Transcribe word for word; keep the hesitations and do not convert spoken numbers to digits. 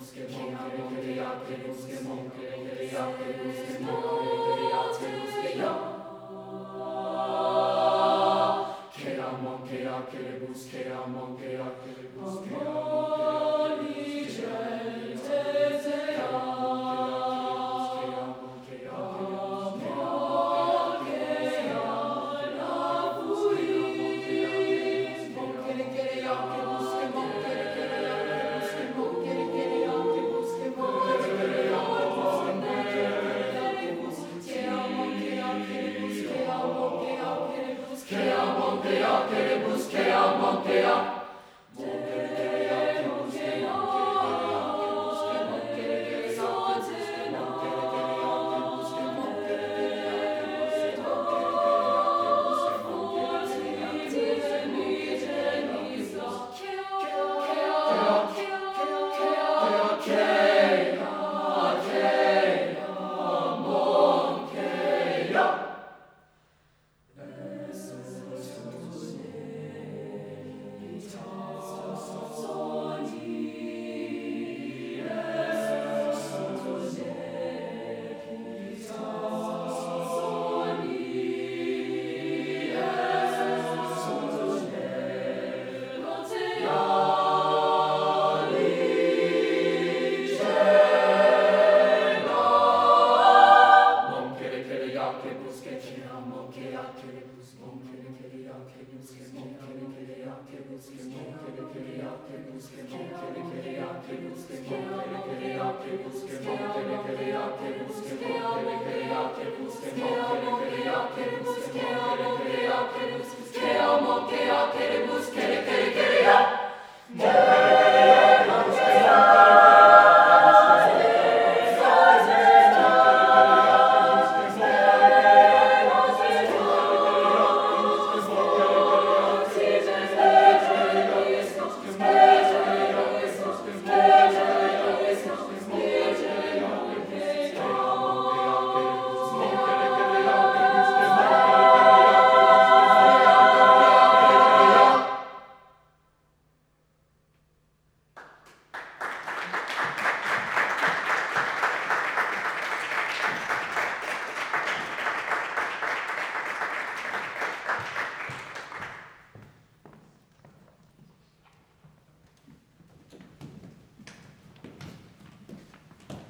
busque, mon que que ya que busque, mon que que ya que busque, mon que que ya que busque ya. Que amon que ya que busque, amon que ya que busque, amon que Che amo che a che busque